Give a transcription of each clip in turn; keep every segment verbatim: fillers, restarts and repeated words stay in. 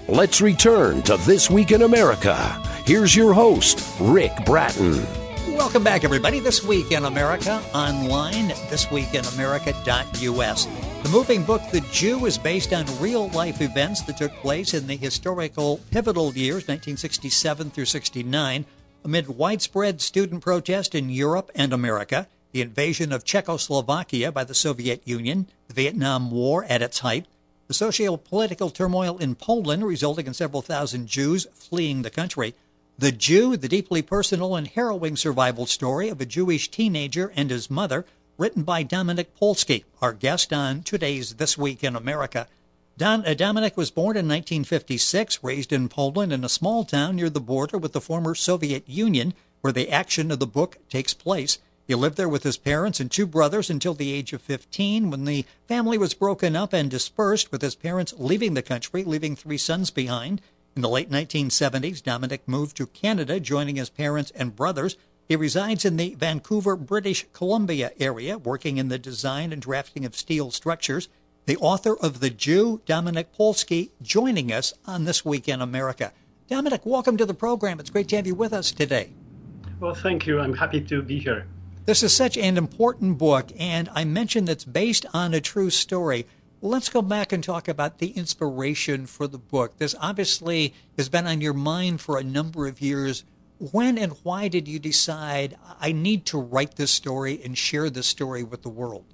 Let's return to This Week in America. Here's your host, Rick Bratton. Welcome back, everybody. This Week in America, online, this week in america dot u s. The moving book, The Jew, is based on real-life events that took place in the historical pivotal years, nineteen sixty-seven through sixty-nine, amid widespread student protest in Europe and America, the invasion of Czechoslovakia by the Soviet Union, the Vietnam War at its height, the socio-political turmoil in Poland resulting in several thousand Jews fleeing the country, The Jew, the deeply personal and harrowing survival story of a Jewish teenager and his mother, written by Dominic Polsky, our guest on today's This Week in America. Don, uh, Dominic was born in nineteen fifty-six, raised in Poland in a small town near the border with the former Soviet Union, where the action of the book takes place. He lived there with his parents and two brothers until the age of fifteen, when the family was broken up and dispersed, with his parents leaving the country, leaving three sons behind. In the late nineteen seventies, Dominic moved to Canada, joining his parents and brothers. He resides in the Vancouver, British Columbia area, working in the design and drafting of steel structures. The author of The Jew, Dominic Polsky, joining us on This Week in America. Dominic, welcome to the program. It's great to have you with us today. Well, thank you. I'm happy to be here. This is such an important book, and I mentioned it's based on a true story. Let's go back and talk about the inspiration for the book. This obviously has been on your mind for a number of years. When and why did you decide, I need to write this story and share this story with the world?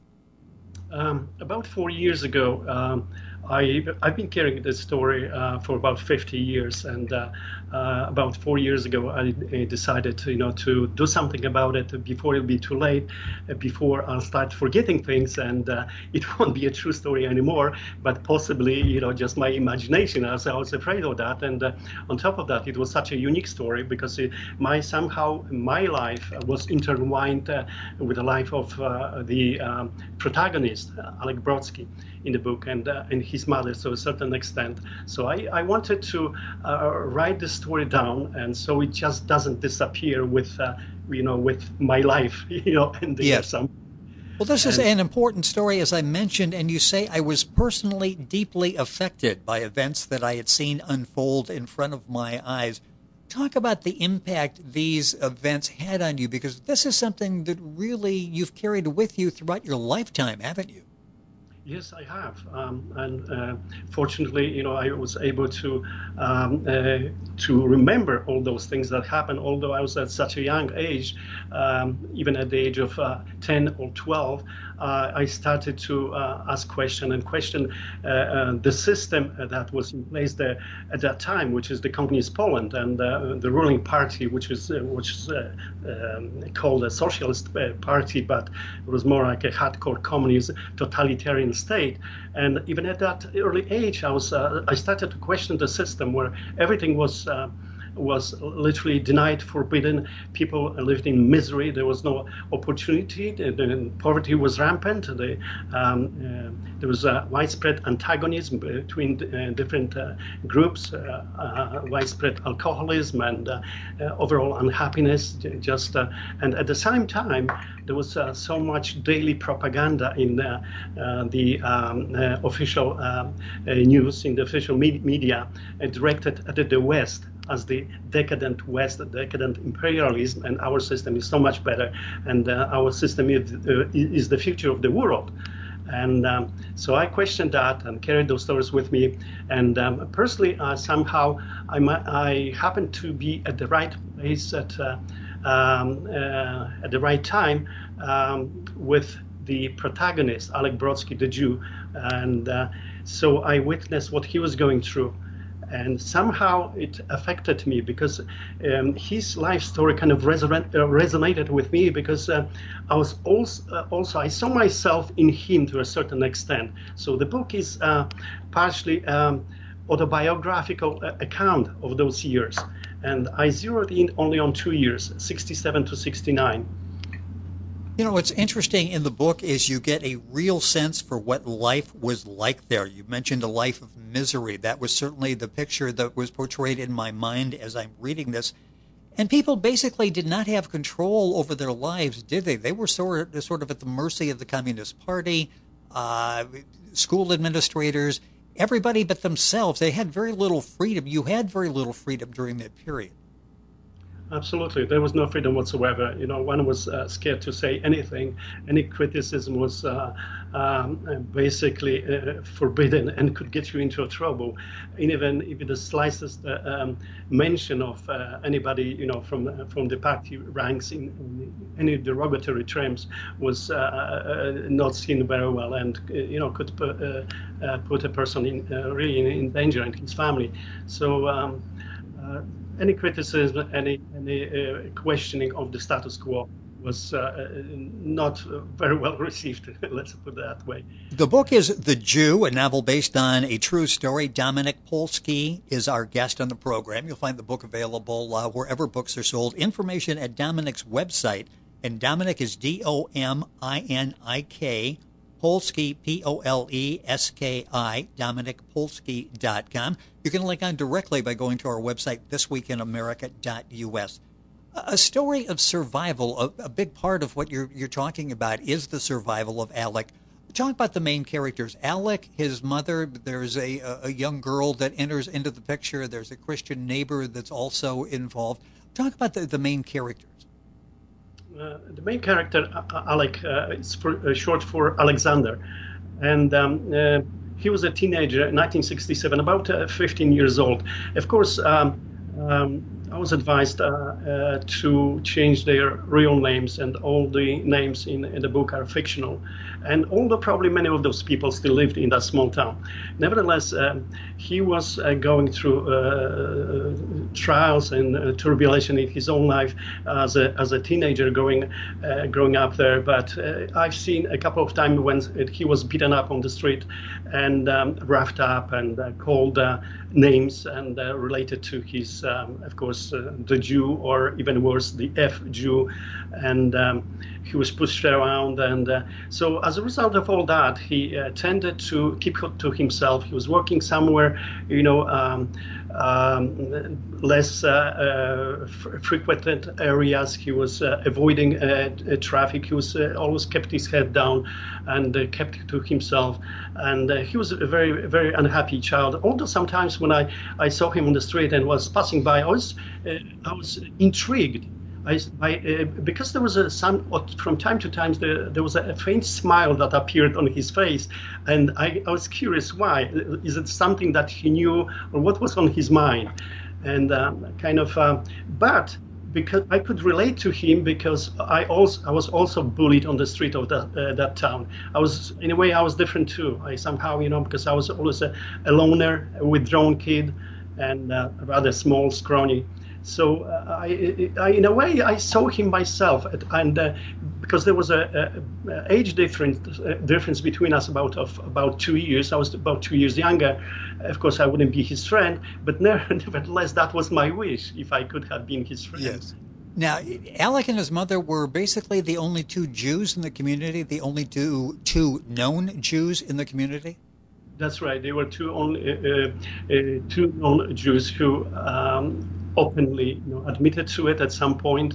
Um, about four years ago, um, I, I've been carrying this story uh, for about fifty years, and uh, uh, about four years ago, I, I decided to, you know, to do something about it before it'll be too late, uh, before I'll start forgetting things, and uh, it won't be a true story anymore, but possibly, you know, just my imagination. I was, I was afraid of that, and uh, on top of that, it was such a unique story because it, my somehow my life was intertwined uh, with the life of uh, the um, protagonist, uh, Alek Brodsky, in the book, and uh, and his mother to a certain extent. So I, I wanted to uh, write the story down, and so it just doesn't disappear with uh, you know with my life, you know, ending yes. or something. Well, this is an important story, as I mentioned, and you say I was personally deeply affected by events that I had seen unfold in front of my eyes. Talk about the impact these events had on you, because this is something that really you've carried with you throughout your lifetime, haven't you? Yes, I have, um, and uh, fortunately, you know, I was able to um, uh, to remember all those things that happened. Although I was at such a young age, um, even at the age of uh, ten or twelve, uh, I started to uh, ask questions and question uh, uh, the system that was in place there at that time, which is the Communist Poland, and uh, the ruling party, which is uh, which is uh, um, called a socialist party, but it was more like a hardcore communist, totalitarian state. And even at that early age, I was uh, I started to question the system where everything was uh, was literally denied, forbidden. People lived in misery. There was no opportunity. The, the poverty was rampant. The, um, uh, there was a widespread antagonism between uh, different uh, groups, uh, uh, widespread alcoholism, and uh, uh, overall unhappiness. Just uh, and at the same time, there was uh, so much daily propaganda in uh, uh, the um, uh, official um, uh, news, in the official me- media, uh, directed at the West as the decadent West, the decadent imperialism, and our system is so much better, and uh, our system is, uh, is the future of the world. And um, so I questioned that and carried those stories with me. And um, personally, uh, somehow I, I happened to be at the right place at uh, um, uh, at the right time um, with the protagonist, Alek Brodsky, the Jew. And uh, so I witnessed what he was going through. And somehow it affected me because um, his life story kind of reson- uh, resonated with me because uh, I was also, uh, also, I saw myself in him to a certain extent. So the book is uh, partially um, autobiographical uh, account of those years. And I zeroed in only on two years, sixty-seven to sixty-nine. You know, what's interesting in the book is you get a real sense for what life was like there. You mentioned a life of misery. That was certainly the picture that was portrayed in my mind as I'm reading this. And people basically did not have control over their lives, did they? They were sort of, sort of at the mercy of the Communist Party, uh, school administrators. everybody but themselves. They had very little freedom. You had very little freedom during that period. Absolutely. There was no freedom whatsoever. You know, one was uh, scared to say anything. Any criticism was uh, um, basically uh, forbidden and could get you into trouble. And even if the slightest uh, um, mention of uh, anybody, you know, from uh, from the party ranks in, in any derogatory terms was uh, uh, not seen very well, and uh, you know, could put, uh, uh, put a person in uh, really in, in danger and his family. So. Um, uh, Any criticism, any any uh, questioning of the status quo was uh, not very well received, let's put it that way. The book is The Jew, a novel based on a true story. Dominic Polsky is our guest on the program. You'll find the book available uh, wherever books are sold. Information at Dominic's website, and Dominic is D O M I N I K, Polsky, P O L E S K I, dominic polsky dot com. You can link on directly by going to our website, this week in america dot U S. A story of survival, a, a big part of what you're you're talking about is the survival of Alec. Talk about the main characters. Alec, his mother, there's a, a young girl that enters into the picture. There's a Christian neighbor that's also involved. Talk about the, the main characters. Uh, the main character, uh, Alec, uh, is for, uh, short for Alexander, and um, uh, he was a teenager in nineteen sixty-seven, about uh, fifteen years old. Of course, um, um, I was advised uh, uh, to change their real names, and all the names in, in the book are fictional. And although probably many of those people still lived in that small town, nevertheless, um, he was uh, going through uh, trials and uh, tribulation in his own life as a as a teenager, going uh, growing up there. But uh, I've seen a couple of times when he was beaten up on the street and um, roughed up and uh, called uh, names and uh, related to his, um, of course, uh, the Jew, or even worse, the F Jew, and um, he was pushed around. And uh, so as a result of all that, he uh, tended to keep to himself. He was working somewhere, you know, um, um, less uh, uh, f- frequented areas. He was uh, avoiding uh, traffic. He was uh, always kept his head down and uh, kept to himself. And uh, he was a very, very unhappy child. Although sometimes when I, I saw him on the street and was passing by, I was, uh, I was intrigued. I, I, uh, because there was a some from time to time there, there was a faint smile that appeared on his face, and I, I was curious why. Is it something that he knew, or what was on his mind? And um, kind of, uh, but because I could relate to him, because I also I was also bullied on the street of that uh, that town. I was in a way I was different too. I somehow, you know, because I was always a, a loner, a withdrawn kid, and uh, rather small, scrawny. So uh, I, I, in a way, I saw him myself, and uh, because there was a, a, a age difference uh, difference between us about of about two years. I was about two years younger. Of course, I wouldn't be his friend, but nevertheless, that was my wish, if I could have been his friend. Yes. Now, Alec and his mother were basically the only two Jews in the community, the only two two known Jews in the community. That's right. They were two only uh, uh, two known Jews who um, openly, you know, admitted to it at some point,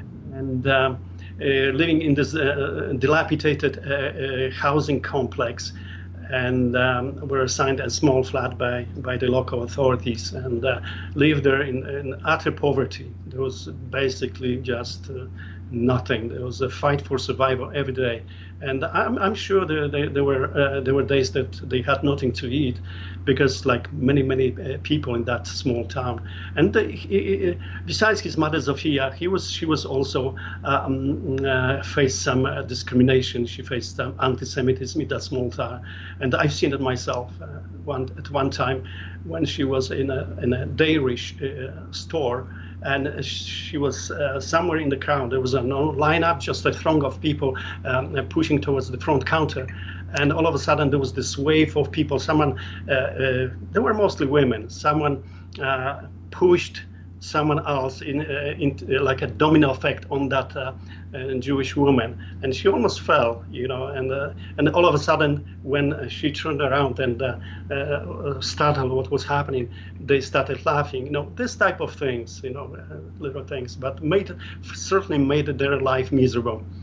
and uh, uh, living in this uh, dilapidated uh, uh, housing complex, and um, were assigned a small flat by, by the local authorities, and uh, lived there in, in utter poverty. There was basically just uh, nothing. There was a fight for survival every day, and I'm, I'm sure there, there, there were uh, there were days that they had nothing to eat, because like many many uh, people in that small town. And the, he, besides his mother Zofia, he was she was also um, uh, faced some uh, discrimination. She faced um, anti-Semitism in that small town, and I've seen it myself. Uh, one at one time when she was in a in a dairy sh- uh, store. And she was uh, somewhere in the crowd. There was a no lineup, just a throng of people um, pushing towards the front counter. And all of a sudden, there was this wave of people. Someone, uh, uh, they were mostly women. Someone uh, pushed someone else in, uh, in uh, like a domino effect on that uh, uh, Jewish woman, and she almost fell, you know. And uh, and all of a sudden, when she turned around and uh, uh, startled what was happening, they started laughing. You know, this type of things, you know, uh, little things, but made certainly made their life miserable.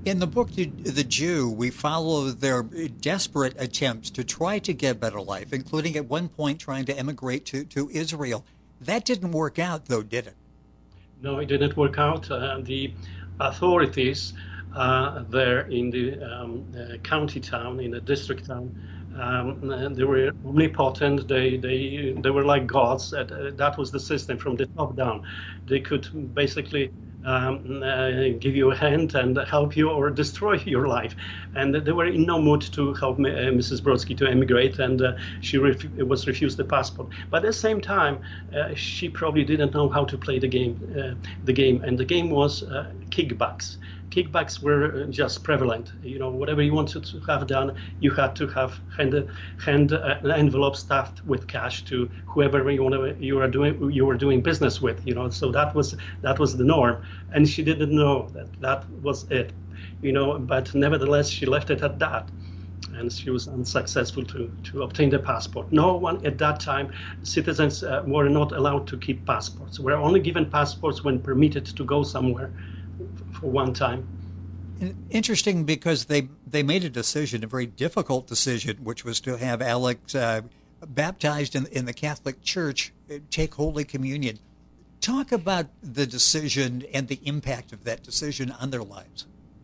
In the book, The the Jew, we follow their desperate attempts to try to get a better life, including at one point trying to emigrate to, to Israel. That didn't work out, though, did it? No, it didn't work out. Uh, the authorities uh, there in the um, uh, county town, in the district town, um, uh, they were omnipotent. They they they were like gods. Uh, that was the system from the top down. They could basically um, uh, give you a hand and help you or destroy your life. And they were in no mood to help me, uh, Missus Brodsky to emigrate, and uh, she ref- was refused the passport. But at the same time, uh, she probably didn't know how to play the game. Uh, the game, and the game was uh, kickbacks. Kickbacks were just prevalent. You know, whatever you wanted to have done, you had to have hand hand uh, an envelope stuffed with cash to whoever you want you were doing you were doing business with. You know, so that was that was the norm, and she didn't know that that was it. You know, but nevertheless, she left it at that, and she was unsuccessful to to obtain the passport. No one at that time, citizens uh, were not allowed to keep passports. Were only given passports when permitted to go somewhere for one time. Interesting, because they they made a decision, a very difficult decision, which was to have Alex uh, baptized in, in the Catholic Church, take Holy Communion. Talk about the decision and the impact of that decision on their lives.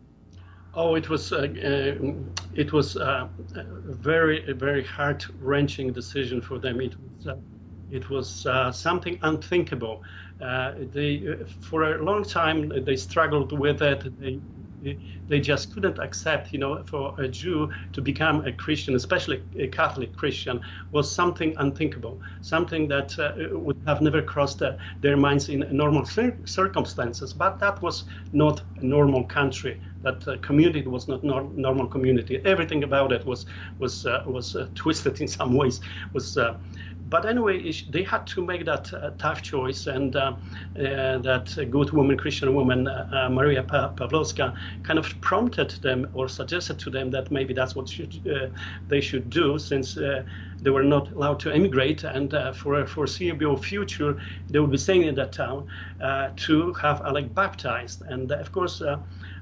Oh, it was uh, uh, it was uh, a very very heart wrenching decision for them. It was uh, it was uh, something unthinkable. Uh, they uh, for a long time they struggled with it. They they just couldn't accept, you know, for a Jew to become a Christian, especially a Catholic Christian, was something unthinkable, something that uh, would have never crossed uh, their minds in normal cir- circumstances. But that was not a normal country. That uh, community was not nor- normal community. Everything about it was was uh, was uh, twisted in some ways. Was uh, But anyway, they had to make that uh, tough choice, and uh, uh, that good woman, Christian woman, uh, uh, Maria pa- Pawlowska, kind of prompted them or suggested to them that maybe that's what should, uh, they should do, since uh, they were not allowed to emigrate, and uh, for a foreseeable future, they would be staying in that town, uh, to have Alec baptized. And uh, of course, uh,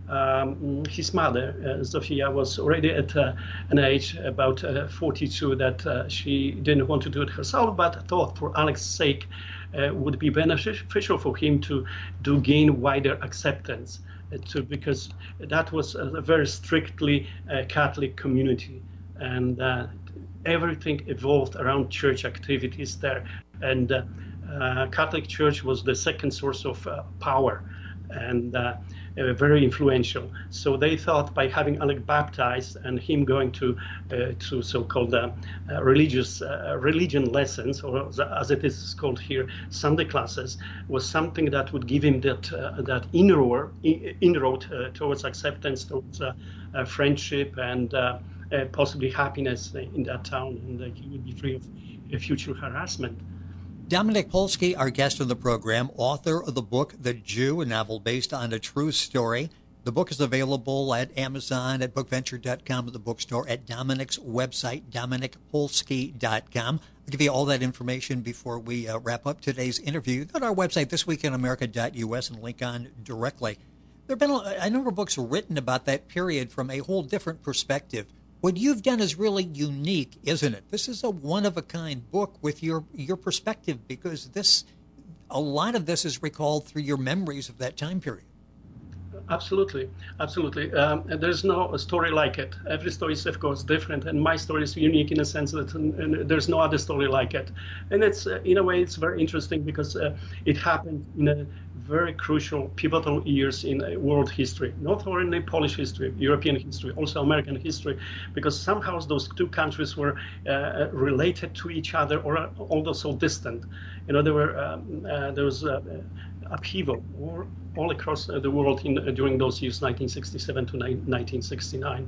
Um, his mother, uh, Zofia, was already at uh, an age about uh, forty-two that uh, she didn't want to do it herself, but thought for Alex's sake uh, would be beneficial for him to to gain wider acceptance, uh, to, because that was a very strictly uh, Catholic community, and uh, everything evolved around church activities there, and uh, uh, Catholic Church was the second source of uh, power, and uh, Uh, very influential. So they thought by having Alec baptized and him going to uh, to so-called uh, uh, religious uh, religion lessons, or as it is called here, Sunday classes, was something that would give him that uh, that inroad inroad uh, towards acceptance, towards uh, uh, friendship, and uh, uh, possibly happiness in that town, and uh, he would be free of uh, future harassment. Dominik Polsky, our guest on the program, author of the book The Jew, a novel based on a true story. The book is available at Amazon, at bookventure dot com, at the bookstore, at Dominik's website, dominik polsky dot com. I'll give you all that information before we uh, wrap up today's interview. Go to our website, this week in america dot u s, and link on directly. There have been a, a number of books written about that period from a whole different perspective. What you've done is really unique, isn't it? This is a one-of-a-kind book with your, your perspective, because this, a lot of this is recalled through your memories of that time period. Absolutely, absolutely. Um, and there's no story like it. Every story is, of course, different, and my story is unique in a sense that and, and there's no other story like it. And it's, uh, in a way, it's very interesting because uh, it happened in a very crucial, pivotal years in uh, world history, not only Polish history, European history, also American history, because somehow those two countries were uh, related to each other, or although so distant. You know, there were um, uh, there was uh, upheaval or all across the world in, uh, during those years, nineteen sixty-seven to nineteen sixty-nine.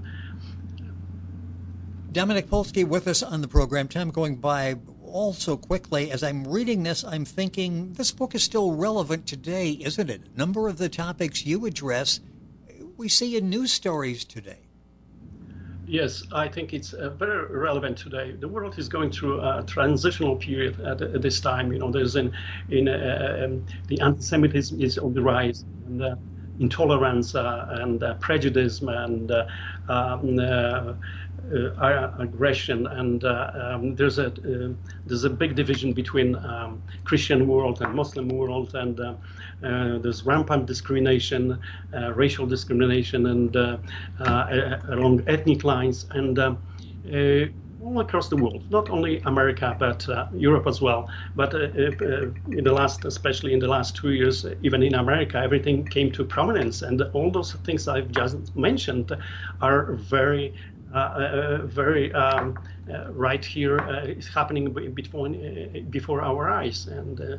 Dominik Polsky with us on the program. Time going by all so quickly. As I'm reading this, I'm thinking this book is still relevant today, isn't it? A number of the topics you address, we see in news stories today. Yes, I think it's uh, very relevant today. The world is going through a transitional period at, at this time. You know, there's an, in uh, um, the anti-Semitism is on the rise, and uh, intolerance uh, and uh, prejudice and uh, um, uh, Uh, aggression, and uh, um, there's a uh, there's a big division between um, Christian world and Muslim world, and uh, uh, there's rampant discrimination, uh, racial discrimination, and uh, uh, along ethnic lines, and uh, uh, all across the world, not only America but uh, Europe as well. But uh, uh, in the last, especially in the last two years, even in America, everything came to prominence, and all those things I've just mentioned are very. Uh, uh, very um, uh, right here uh, is happening before, uh, before our eyes, and uh,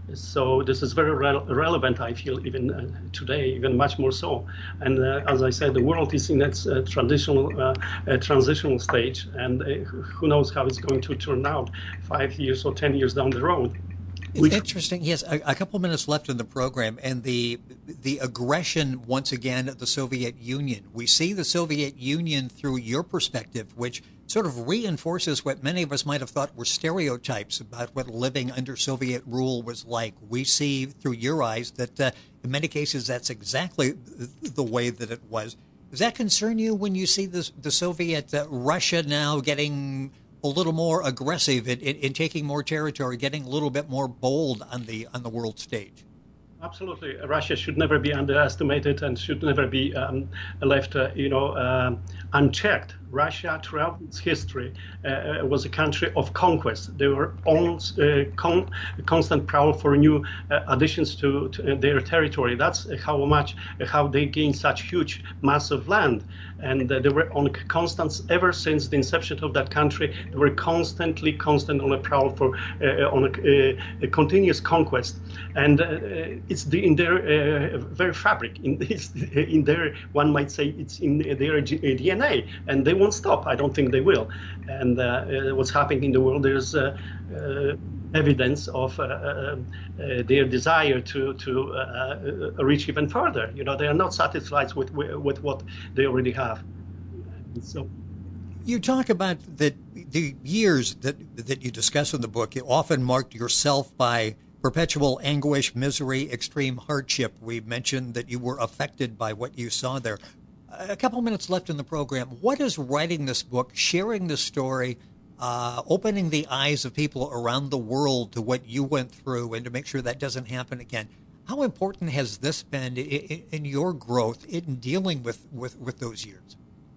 so this is very re- relevant, I feel, even uh, today, even much more so. And uh, as I said, the world is in its uh, traditional uh, uh, transitional stage, and uh, who knows how it's going to turn out five years or ten years down the road. It's interesting. Yes, a, a couple minutes left in the program, and the the aggression once again of the Soviet Union. We see the Soviet Union through your perspective, which sort of reinforces what many of us might have thought were stereotypes about what living under Soviet rule was like. We see through your eyes that uh, in many cases that's exactly the way that it was. Does that concern you when you see the, the Soviet uh, Russia now getting a little more aggressive in, in, in taking more territory, getting a little bit more bold on the on the world stage? Absolutely, Russia should never be underestimated and should never be um, left, uh, you know, uh, unchecked. Russia, throughout its history, uh, was a country of conquest. They were on uh, con- constant prowl for new uh, additions to, to their territory. That's how much, how they gained such huge mass of land. And uh, they were on constant, ever since the inception of that country, they were constantly, constant on a prowl for, uh, on a, a continuous conquest. And uh, it's the, in their uh, very fabric, in, it's in their, one might say, it's in their D N A, and they won't stop. I don't think they will. And uh, uh, what's happening in the world, there's uh, uh, evidence of uh, uh, uh, their desire to to uh, uh, reach even further. You know, they are not satisfied with with what they already have. And so, you talk about that the years that that you discuss in the book, you often marked yourself by perpetual anguish, misery, extreme hardship. We mentioned that you were affected by what you saw there. A couple minutes left in the program. What is writing this book, sharing this story, uh, opening the eyes of people around the world to what you went through and to make sure that doesn't happen again? How important has this been in, in your growth in dealing with, with, with those years?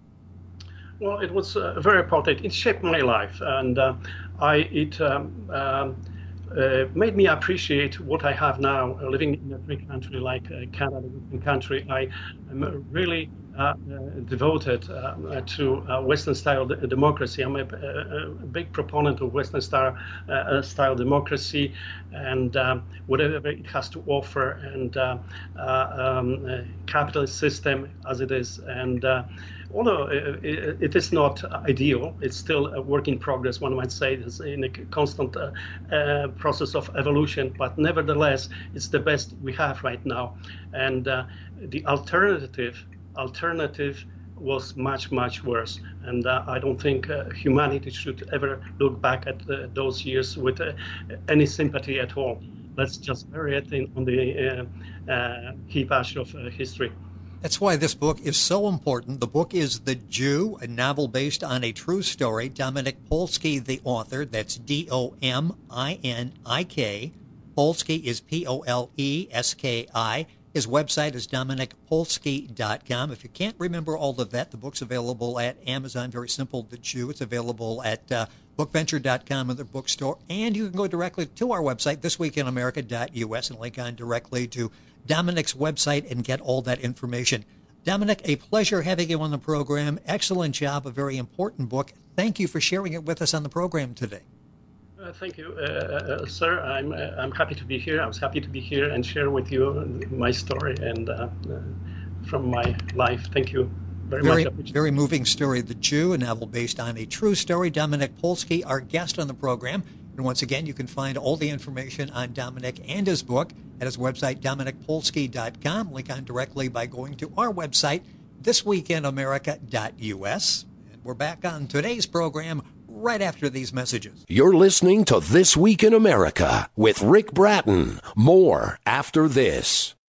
Well, it was uh, very important. It shaped my life, and uh, I it um, um, Uh, made me appreciate what I have now, uh, living in a free country like uh, Canada, a country. I am really uh, uh, devoted uh, to uh, Western-style d- democracy. I'm a, a, a big proponent of Western-style uh, style democracy and um, whatever it has to offer, and uh, uh, um, a capitalist system as it is. And uh, although it, it is not ideal, it's still a work in progress, one might say. It's in a constant uh, uh, process of evolution, but nevertheless, it's the best we have right now. And uh, the alternative, alternative was much, much worse. And uh, I don't think uh, humanity should ever look back at uh, those years with uh, any sympathy at all. Let's just bury it in, on the uh, uh, heap ash of uh, history. That's why this book is so important. The book is The Jew, a novel based on a true story. Dominik Polski, the author. That's D O M I N I K. Polski is P O L E S K I. His website is dominik polski dot com. If you can't remember all of that, the book's available at Amazon. Very simple, The Jew. It's available at uh, bookventure dot com and the bookstore. And you can go directly to our website, this week in america dot U S, and link on directly to Dominik's website and get all that information. Dominik, a pleasure having you on the program. Excellent job, a very important book. Thank you for sharing it with us on the program today. Uh, thank you, uh, uh, sir. I'm uh, I'm happy to be here. I was happy to be here and share with you my story and uh, uh, from my life. Thank you very, very much. Very moving story, The Jew, a novel based on a true story. Dominik Polski, our guest on the program. And once again, you can find all the information on Dominik and his book at his website, dominik polski dot com. Link on directly by going to our website, this week in america dot U S. And we're back on today's program right after these messages. You're listening to This Week in America with Rick Bratton. More after this.